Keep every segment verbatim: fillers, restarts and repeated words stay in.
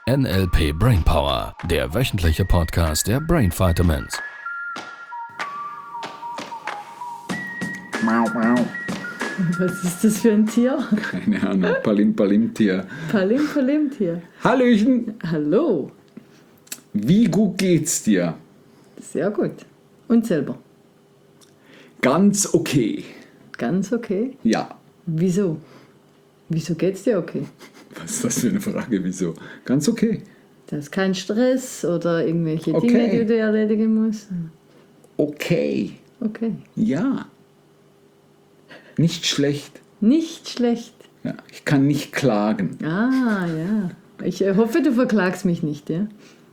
N L P Brainpower, der wöchentliche Podcast der Brain Vitamins. Mau, mau. Was ist das für ein Tier? Keine Ahnung, Palim-Palim-Tier. Palim-Palim-Tier. Hallöchen, Hallo. wie gut geht's dir? Sehr gut. Und selber? Ganz okay. Ganz okay. Ja. Wieso? Wieso geht's dir okay? Was ist das für eine Frage, wieso? Ganz okay. Da ist kein Stress oder irgendwelche Okay. Dinge, die du erledigen musst? Okay. Okay. Ja. Nicht schlecht. Nicht schlecht. Ja. Ich kann nicht klagen. Ah, ja. Ich äh, hoffe, du verklagst mich nicht, ja?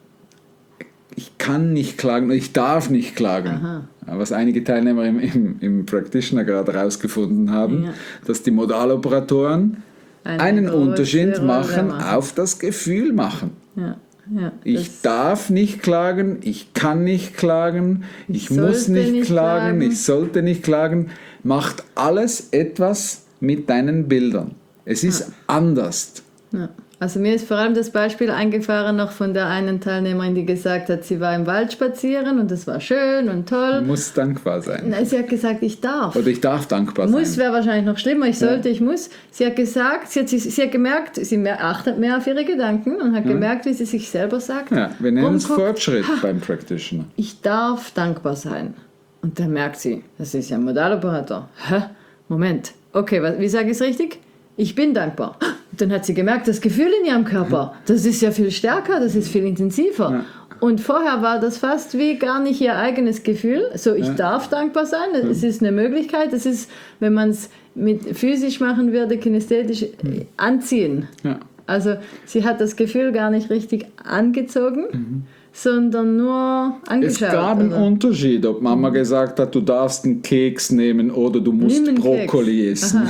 Ich kann nicht klagen, ich darf nicht klagen. Aha. Was einige Teilnehmer im, im, im Practitioner gerade herausgefunden haben, Ja. dass die Modaloperatoren Eine einen große Unterschied Rolle machen, machen. auf das Gefühl machen. Ja, ja. Ich das- darf nicht klagen, ich kann nicht klagen, ich, Ich muss sollte nicht, nicht klagen, klagen. ich sollte nicht klagen. Macht alles etwas mit deinen Bildern. Es ist anders. Ja. Also mir ist vor allem das Beispiel eingefahren noch von der einen Teilnehmerin, die gesagt hat, sie war im Wald spazieren und es war schön und Du toll. musst dankbar sein. Nein, sie hat gesagt, ich darf. Oder ich darf dankbar Muss sein. wäre wahrscheinlich noch schlimmer, ich sollte, ich muss. Sie hat gesagt, sie hat, sie, sie hat gemerkt, sie mehr, achtet mehr auf ihre Gedanken und hat gemerkt, wie sie sich selber sagt. Ja, wir nennen es rumguckt, Fortschritt beim Practitioner. ich darf dankbar sein. Und dann merkt sie, das ist ja ein Modaloperator. Hä? Moment, okay, was, wie sage ich es richtig? Ich bin dankbar. Und dann hat sie gemerkt, das Gefühl in ihrem Körper, das ist ja viel stärker, das ist viel intensiver. Ja. Und vorher war das fast wie gar nicht ihr eigenes Gefühl. So, ich Ja. darf dankbar sein, es ist eine Möglichkeit. Es ist, wenn man es mit physisch machen würde, kinästhetisch äh, anziehen. Ja. Also sie hat das Gefühl gar nicht richtig angezogen, sondern nur Es angeschaut. gab einen oder? Unterschied, ob Mama gesagt hat, du darfst einen Keks nehmen oder du musst Nimm einen Brokkoli Keks. essen.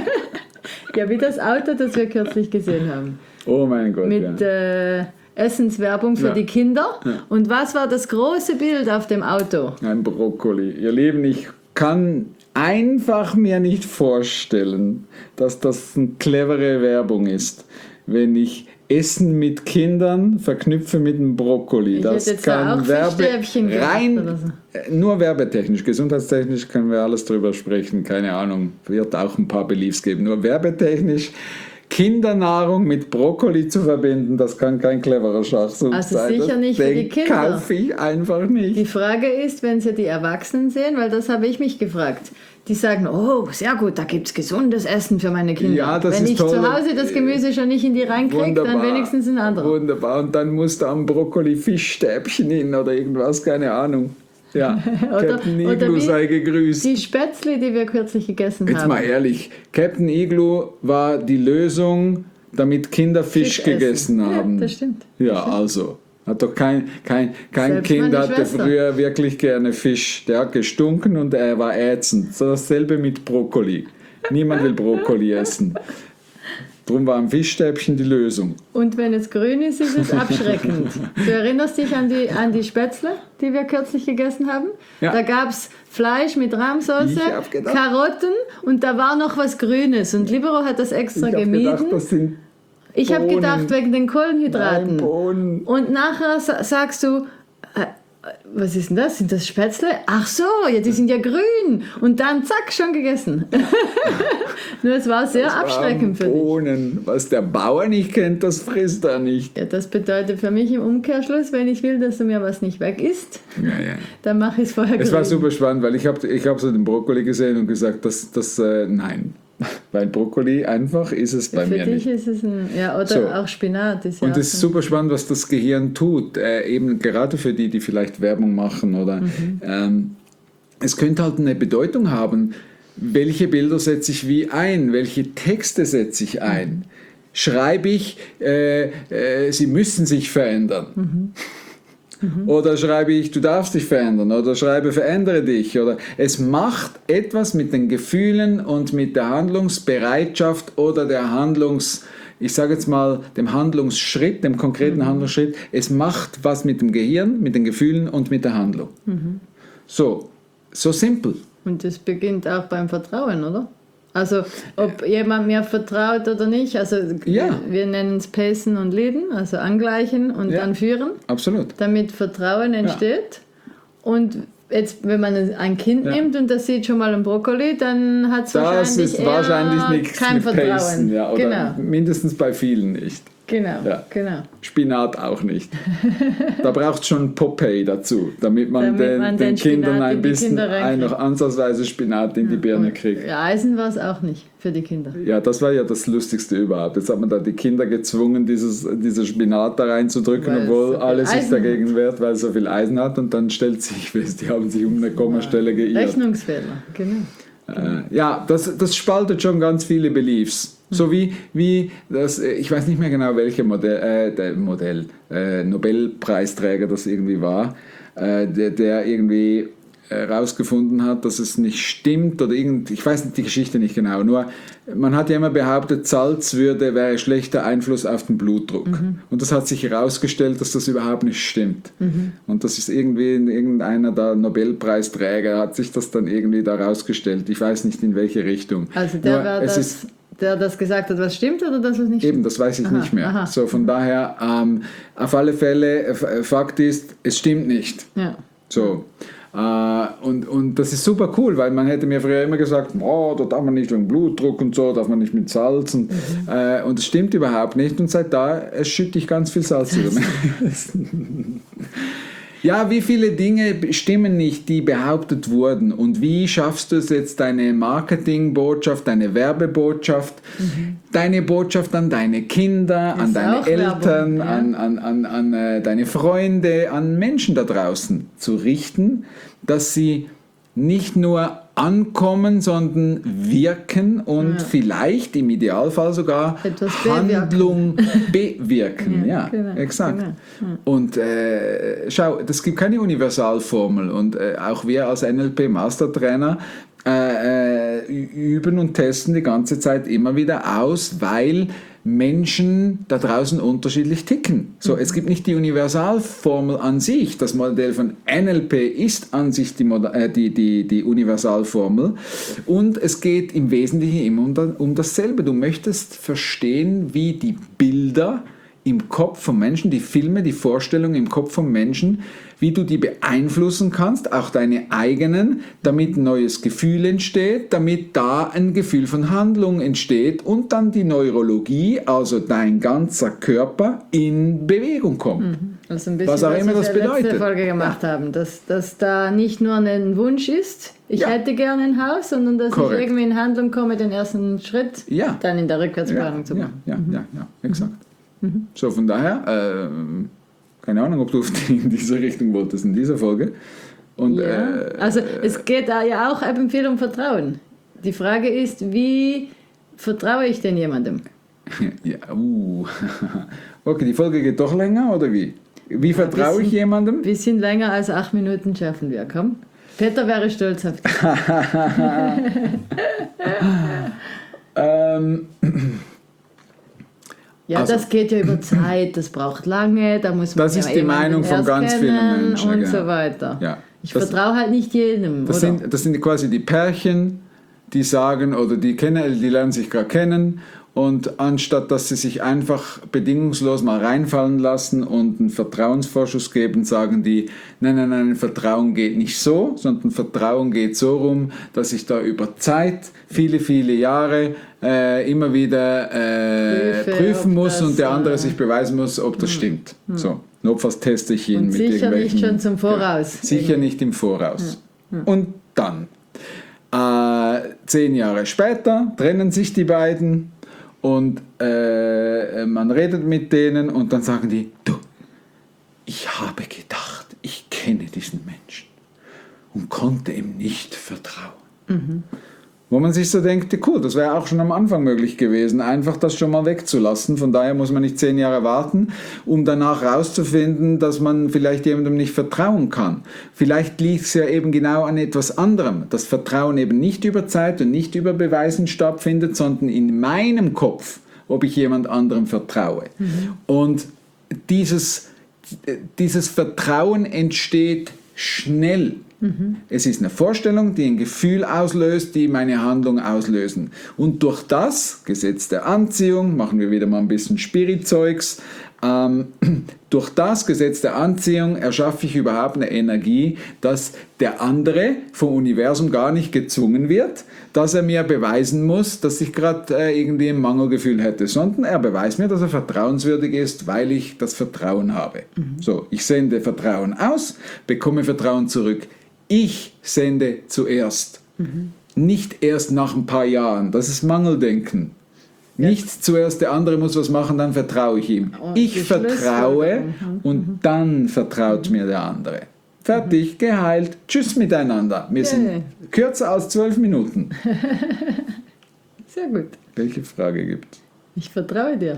Ja, wie das Auto, das wir kürzlich gesehen haben. Oh mein Gott. Mit ja. äh, Essenswerbung für Ja. die Kinder. Und was war das große Bild auf dem Auto? Ein Brokkoli. Ihr Lieben, ich kann einfach mir nicht vorstellen, dass das eine clevere Werbung ist, wenn ich Essen mit Kindern verknüpfe mit einem Brokkoli. Ich das hätte jetzt da auch Fischstäbchen gemacht rein oder so. äh, nur werbetechnisch, gesundheitstechnisch können wir alles drüber sprechen, keine Ahnung, wird auch ein paar Beliefs geben. Nur werbetechnisch Kindernahrung mit Brokkoli zu verbinden, das kann kein cleverer Schachzug Also sein. sicher das nicht für die den Kinder. kaufe ich einfach nicht. Die Frage ist, wenn sie die Erwachsenen sehen, weil das habe ich mich gefragt. Die sagen, oh, sehr gut, da gibt es gesundes Essen für meine Kinder. Ja, das wenn ist ich toll. zu Hause das Gemüse schon nicht in die reinkriege, dann wenigstens ein anderer. Wunderbar. Und dann muss da am Brokkoli Fischstäbchen hin oder irgendwas, keine Ahnung. Ja, Oder- Captain oder Igloo wie sei gegrüßt. Die Spätzle, die wir kürzlich gegessen Jetzt haben. mal ehrlich, Captain Igloo war die Lösung, damit Kinder Fisch, Fisch essen. gegessen haben. Ja, das stimmt. Ja, also. Hat doch kein, kein, kein Selbst Kind meine hatte Schwester. früher wirklich gerne Fisch. Der hat gestunken und er war ätzend. So dasselbe mit Brokkoli. Niemand will Brokkoli essen. Drum war ein Fischstäbchen die Lösung. Und wenn es grün ist, ist es abschreckend. Du erinnerst dich an die, an die Spätzle, die wir kürzlich gegessen haben? Ja. Da gab es Fleisch mit Rahmsauce, Ich hab gedacht- Karotten und da war noch was Grünes. Und Libero hat das extra Ich habe gemieden. gedacht, das sind ich habe Bohnen. gedacht, wegen den Kohlenhydraten. Nein, Bohnen. Und nachher sa- sagst du, äh, was ist denn das? Sind das Spätzle? Ach so, ja, die sind ja grün. Und dann zack, schon gegessen. Nur es war sehr abschreckend für dich. Bohnen. Was der Bauer nicht kennt, das frisst er nicht. Ja, das bedeutet für mich im Umkehrschluss, wenn ich will, dass du mir was nicht weg isst, Ja, ja. dann mache ich es vorher Es war grün. super spannend, weil ich habe ich hab so den Brokkoli gesehen und gesagt, das, das äh, nein. Weil Brokkoli einfach ist es bei Für mir dich nicht. ist es ein, ja, oder So. auch Spinat. Ist ja Und auch es ist so. super spannend, was das Gehirn tut. Äh, eben gerade für die, die vielleicht Werbung machen oder Mhm. ähm, es könnte halt eine Bedeutung haben, welche Bilder setze ich wie ein, welche Texte setze ich ein. Schreibe ich, äh, äh, sie müssen sich verändern. Mhm. Oder schreibe ich, du darfst dich verändern. Oder schreibe, verändere dich. Oder es macht etwas mit den Gefühlen und mit der Handlungsbereitschaft oder der Handlungs, ich sage jetzt mal, dem Handlungsschritt, dem konkreten Handlungsschritt. Es macht was mit dem Gehirn, mit den Gefühlen und mit der Handlung. So, so simpel. Und das beginnt auch beim Vertrauen, oder? Also ob jemand mir vertraut oder nicht, also Ja. wir nennen es Pacen und Leaden, also angleichen und Ja. dann führen, Absolut. damit Vertrauen entsteht. Und jetzt, wenn man ein Kind Ja. nimmt und das sieht schon mal einen Brokkoli, dann hat es Das wahrscheinlich, ist eher wahrscheinlich nichts kein mit Vertrauen. Pacen, ja, oder genau, mindestens bei vielen nicht. genau, Ja. genau. Spinat auch nicht. Da braucht es schon Popeye dazu, damit man, Damit den, man den, den Kindern Spinat ein in die bisschen Kinder ein, reinkriegt. noch ansatzweise Spinat in die Birne kriegt. Ja, Eisen war es auch nicht für die Kinder. Ja, das war ja das Lustigste überhaupt. Jetzt hat man da die Kinder gezwungen, dieses, dieses Spinat da reinzudrücken, Weil es obwohl so viel alles sich Eisen dagegen wehrt, weil es so viel Eisen hat. Und dann stellt sich fest, die haben sich um eine Kommastelle geirrt. Rechnungsfehler, genau. Äh, ja, das, das spaltet schon ganz viele Beliefs. So wie, wie das, äh, ich weiß nicht mehr genau, welcher Modell, äh, der Modell äh, Nobelpreisträger das irgendwie war, äh, der, der irgendwie herausgefunden hat, dass es nicht stimmt oder irgend, ich weiß nicht die Geschichte nicht genau, nur man hat ja immer behauptet, Salz würde, wäre schlechter Einfluss auf den Blutdruck. Mhm. Und das hat sich herausgestellt, dass das überhaupt nicht stimmt. Mhm. Und das ist irgendwie, irgendeiner der Nobelpreisträger hat sich das dann irgendwie da rausgestellt. Ich weiß nicht in welche Richtung. Also der, nur, war es das, ist, der das gesagt hat, was stimmt oder das, was nicht stimmt? eben, das weiß ich aha, nicht mehr. Aha. So, von mhm. daher, ähm, auf alle Fälle, Fakt ist, es stimmt nicht. Ja. So. Uh, und, und das ist super cool, weil man hätte mir früher immer gesagt, oh, da darf man nicht wegen Blutdruck und so, darf man nicht mit Salz und, mhm. uh, und das stimmt überhaupt nicht und seit da schütte ich ganz viel Salz über mich. Ja, wie viele Dinge stimmen nicht, die behauptet wurden und wie schaffst du es jetzt, deine Marketingbotschaft, deine Werbebotschaft, mhm. deine Botschaft an deine Kinder, an deine Eltern, Werbung, ja. an, an, an, an äh, deine Freunde, an Menschen da draußen zu richten, dass sie nicht nur ankommen, sondern wirken und ja. vielleicht im Idealfall sogar etwas Handlung bewirken. Ja, ja genau, exakt. Genau. Ja. Und äh, schau, es gibt keine Universalformel und äh, auch wir als N L P-Mastertrainer äh, äh, üben und testen die ganze Zeit immer wieder aus, weil Menschen da draußen unterschiedlich ticken. So, mhm. es gibt nicht die Universalformel an sich. Das Modell von N L P ist an sich die, äh, die, die, die Universalformel. Und es geht im Wesentlichen immer um, da, um dasselbe. Du möchtest verstehen, wie die Bilder im Kopf von Menschen, die Filme, die Vorstellungen im Kopf von Menschen, wie du die beeinflussen kannst, auch deine eigenen, damit ein neues Gefühl entsteht, damit da ein Gefühl von Handlung entsteht und dann die Neurologie, also dein ganzer Körper, in Bewegung kommt. Mhm. Also ein bisschen, was auch was immer das wir bedeutet. letzte Folge gemacht ja. haben, dass, dass da nicht nur ein Wunsch ist, ich ja. hätte gerne ein Haus, sondern dass Korrekt. ich irgendwie in Handlung komme, den ersten Schritt ja. dann in der Rückwärtsplanung ja. zu machen. Ja, ja, mhm. ja, ja, exakt. Mhm. So, von daher, äh, keine Ahnung, ob du in diese Richtung wolltest, in dieser Folge. Und, ja. äh, also es geht da ja auch eben viel um Vertrauen. Die Frage ist, wie vertraue ich denn jemandem? Ja, uh. Okay, die Folge geht doch länger, oder wie? Wie ja, vertraue bisschen, ich jemandem? Ein bisschen länger als acht Minuten schaffen wir, komm. Peter wäre stolz auf dich. ähm... Ja, also, das geht ja über Zeit, das braucht lange, da muss man das ja ist die Meinung von ganz vielen Menschen und genau. so weiter. Ja. Ich das, vertraue halt nicht jedem. Das, oder? Sind, das sind quasi die Pärchen, die sagen, oder die, kennen, die lernen sich gerade kennen und anstatt, dass sie sich einfach bedingungslos mal reinfallen lassen und einen Vertrauensvorschuss geben, sagen die, nein, nein, nein, Vertrauen geht nicht so, sondern Vertrauen geht so rum, dass ich da über Zeit, viele, viele Jahre äh, immer wieder äh, Prüfe, prüfen muss und der andere äh, sich beweisen muss, ob das mh, stimmt. Mh. So, notfalls teste ich ihn und mit sicher irgendwelchen... Sicher nicht schon zum Voraus. Ja, sicher nicht im Voraus. Ja. Ja. Und dann, äh, zehn Jahre später, trennen sich die beiden und äh, man redet mit denen und dann sagen die, du, ich habe gedacht, ich kenne diesen Menschen und konnte ihm nicht vertrauen. Mhm. Wo man sich so denkt, cool, das wäre auch schon am Anfang möglich gewesen, einfach das schon mal wegzulassen. Von daher muss man nicht zehn Jahre warten, um danach rauszufinden, dass man vielleicht jemandem nicht vertrauen kann. Vielleicht liegt es ja eben genau an etwas anderem, dass Vertrauen eben nicht über Zeit und nicht über Beweisen stattfindet, sondern in meinem Kopf, ob ich jemand anderem vertraue. Mhm. Und dieses, dieses Vertrauen entsteht schnell. Mhm. Es ist eine Vorstellung, die ein Gefühl auslöst, die meine Handlung auslösen. Und durch das, Gesetz der Anziehung, machen wir wieder mal ein bisschen Spirit-Zeugs, ähm, durch das Gesetz der Anziehung erschaffe ich überhaupt eine Energie, dass der andere vom Universum gar nicht gezwungen wird, dass er mir beweisen muss, dass ich gerade äh, irgendwie ein Mangelgefühl hätte, sondern er beweist mir, dass er vertrauenswürdig ist, weil ich das Vertrauen habe. Mhm. So, ich sende Vertrauen aus, bekomme Vertrauen zurück. Ich sende zuerst, mhm. nicht erst nach ein paar Jahren. Das ist Mangeldenken. Ja. Nicht zuerst der andere muss was machen, dann vertraue ich ihm. Oh, ich vertraue mhm. und mhm. dann vertraut mhm. mir der andere. Fertig, mhm. geheilt, tschüss miteinander. Wir yeah. sind kürzer als zwölf Minuten. Sehr gut. Welche Frage gibt es? Ich vertraue dir.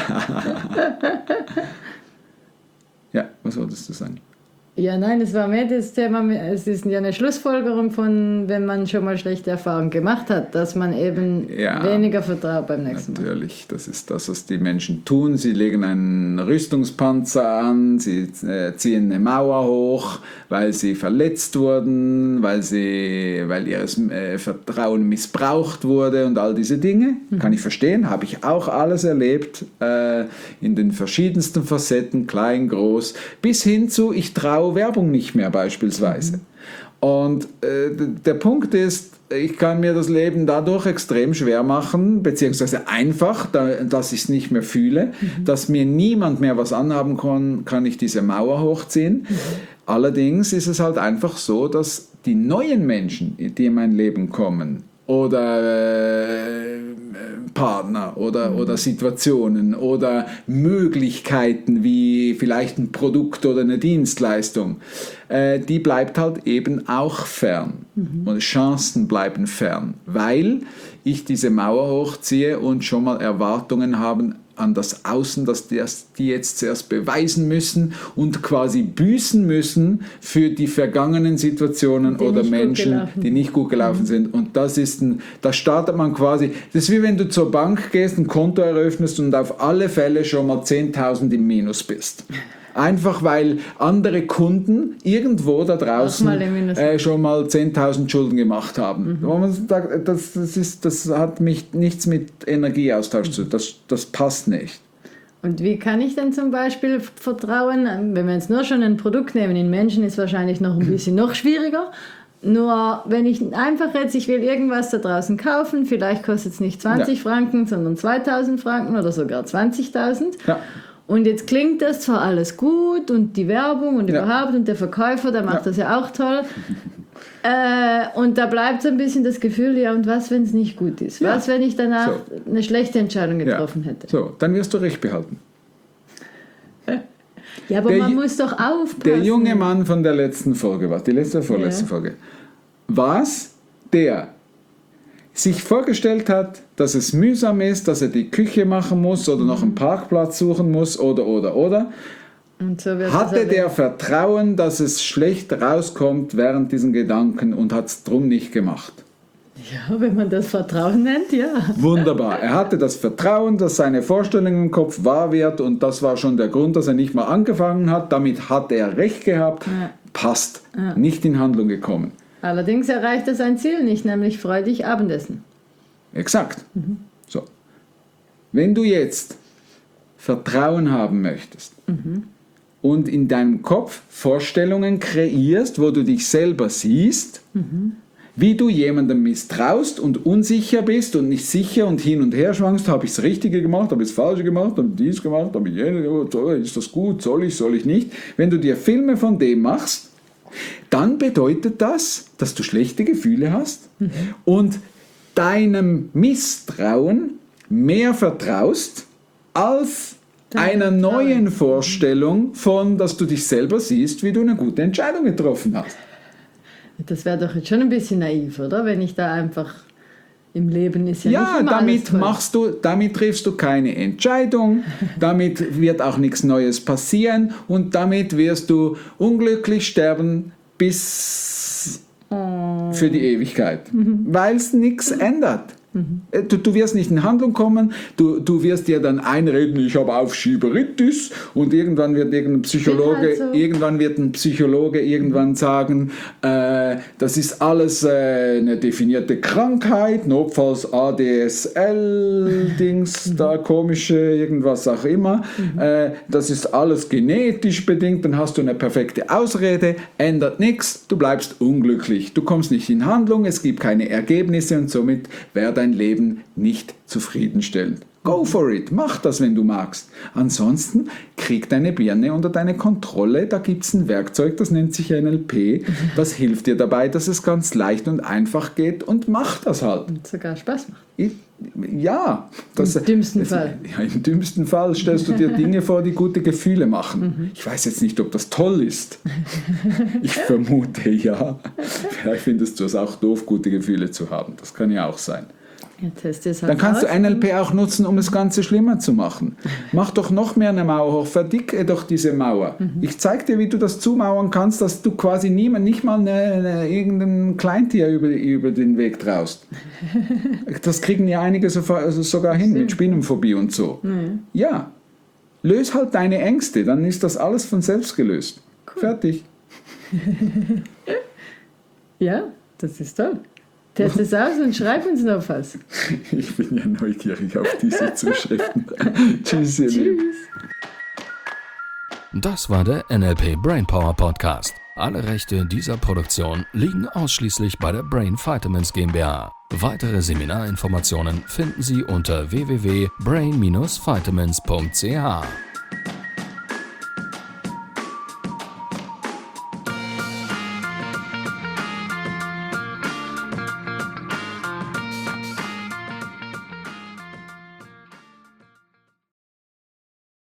Ja, was wolltest du sagen? Ja, nein, es war mehr das Thema, es ist ja eine Schlussfolgerung von, wenn man schon mal schlechte Erfahrungen gemacht hat, dass man eben ja, weniger vertraut beim nächsten Mal. Natürlich, das ist das, was die Menschen tun. Sie legen einen Rüstungspanzer an, sie äh, ziehen eine Mauer hoch, weil sie verletzt wurden, weil, sie, weil ihr äh, Vertrauen missbraucht wurde und all diese Dinge. Mhm. Kann ich verstehen, habe ich auch alles erlebt, äh, in den verschiedensten Facetten, klein, groß, bis hin zu, ich traue Werbung nicht mehr beispielsweise. Mhm. Und äh, der Punkt ist, ich kann mir das Leben dadurch extrem schwer machen, beziehungsweise einfach, da, dass ich es nicht mehr fühle, mhm. dass mir niemand mehr was anhaben kann, kann ich diese Mauer hochziehen. Mhm. Allerdings ist es halt einfach so, dass die neuen Menschen, die in mein Leben kommen, oder äh, Partner oder, mhm. oder Situationen oder Möglichkeiten wie vielleicht ein Produkt oder eine Dienstleistung, äh, die bleibt halt eben auch fern. Mhm. Und Chancen bleiben fern, weil ich diese Mauer hochziehe und schon mal Erwartungen habe an das Außen, dass die, die jetzt zuerst beweisen müssen und quasi büßen müssen für die vergangenen Situationen die oder Menschen, die nicht gut gelaufen mhm. sind. Und das ist ein, da startet man quasi, das ist wie wenn du zur Bank gehst, ein Konto eröffnest und auf alle Fälle schon mal zehntausend im Minus bist. Einfach weil andere Kunden irgendwo da draußen äh, schon mal zehntausend Schulden gemacht haben. Mhm. Man sagt, das, das, ist, das hat mich nichts mit Energieaustausch zu tun. Das, das passt nicht. Und wie kann ich denn zum Beispiel vertrauen, wenn wir jetzt nur schon ein Produkt nehmen, in Menschen ist wahrscheinlich noch ein bisschen noch schwieriger. Nur wenn ich einfach jetzt, ich will irgendwas da draußen kaufen, vielleicht kostet es nicht zwanzig ja. Franken, sondern zweitausend Franken oder sogar zwanzigtausend. Ja. Und jetzt klingt das zwar alles gut und die Werbung und ja. überhaupt und der Verkäufer, der macht ja. das ja auch toll. äh, und da bleibt so ein bisschen das Gefühl, ja und was, wenn es nicht gut ist? Ja. Was, wenn ich danach so. eine schlechte Entscheidung getroffen ja. hätte? So, dann wirst du recht behalten. Ja, aber der, man muss doch aufpassen. Der junge Mann von der letzten Folge, was die letzte, vorletzte ja. Folge, was der sich vorgestellt hat, dass es mühsam ist, dass er die Küche machen muss oder mhm. noch einen Parkplatz suchen muss oder, oder, oder, und so hatte der Vertrauen, dass es schlecht rauskommt während diesen Gedanken und hat es drum nicht gemacht. Ja, wenn man das Vertrauen nennt, ja. Wunderbar. Er hatte das Vertrauen, dass seine Vorstellung im Kopf wahr wird und das war schon der Grund, dass er nicht mal angefangen hat. Damit hat er recht gehabt. Ja. Passt. Ja. Nicht in Handlung gekommen. Allerdings erreicht er sein Ziel nicht, nämlich freudig Abendessen. Exakt. Mhm. So. Wenn du jetzt Vertrauen haben möchtest mhm. und in deinem Kopf Vorstellungen kreierst, wo du dich selber siehst, mhm. wie du jemandem misstraust und unsicher bist und nicht sicher und hin und her schwankst, habe ich das Richtige gemacht, habe ich das Falsche gemacht, habe ich dies gemacht, habe ich jenes, ist das gut, soll ich, soll ich nicht. Wenn du dir Filme von dem machst, dann bedeutet das, dass du schlechte Gefühle hast mhm. und deinem Misstrauen mehr vertraust als einer neuen Vorstellung von, dass du dich selber siehst, wie du eine gute Entscheidung getroffen hast. Das wäre doch jetzt schon ein bisschen naiv, oder? Wenn ich da einfach im Leben ist ja, ja nicht immer damit machst du, damit triffst du keine Entscheidung, damit wird auch nichts Neues passieren und damit wirst du unglücklich sterben bis oh. für die Ewigkeit, mhm. weil es nichts ändert. Mhm. Du, du wirst nicht in Handlung kommen, du, du wirst dir dann einreden, ich habe Aufschieberitis und irgendwann wird irgendein Psychologe, halt so. irgendwann wird ein Psychologe irgendwann sagen, äh, das ist alles äh, eine definierte Krankheit, notfalls A D S L-Dings, mhm. da komische, irgendwas auch immer, mhm. äh, das ist alles genetisch bedingt, dann hast du eine perfekte Ausrede, ändert nichts, du bleibst unglücklich, du kommst nicht in Handlung, es gibt keine Ergebnisse und somit wäre dein Leben nicht zufriedenstellend. Go for it, mach das, wenn du magst. Ansonsten krieg deine Birne unter deine Kontrolle, da gibt es ein Werkzeug, das nennt sich N L P, das hilft dir dabei, dass es ganz leicht und einfach geht und mach das halt. Und sogar Spaß macht. Ich, ja. Das, Im dümmsten das, Fall. Ja, im dümmsten Fall stellst du dir Dinge vor, die gute Gefühle machen. Mhm. Ich weiß jetzt nicht, ob das toll ist. Ich vermute ja. Vielleicht findest du es auch doof, gute Gefühle zu haben. Das kann ja auch sein. Ja, test es halt Dann kannst aus. du N L P auch nutzen, um das Ganze schlimmer zu machen. Mach doch noch mehr eine Mauer hoch, verdicke doch diese Mauer. Mhm. Ich zeig dir, wie du das zumauern kannst, dass du quasi niemand, nicht mal eine, eine, irgendein Kleintier über, über den Weg traust. Das kriegen ja einige so, also sogar hin mit Spinnenphobie und so. Mhm. Ja, löse halt deine Ängste, dann ist das alles von selbst gelöst. Cool. Fertig. Ja, das ist toll. Test es aus und schreib uns noch was. Ich bin ja neugierig auf diese Zuschriften. Tschüss, ihr Lieben. Tschüss. Das war der N L P Brainpower Podcast. Alle Rechte dieser Produktion liegen ausschließlich bei der Brain Vitamins GmbH. Weitere Seminarinformationen finden Sie unter w w w punkt brain dash vitamins punkt c h.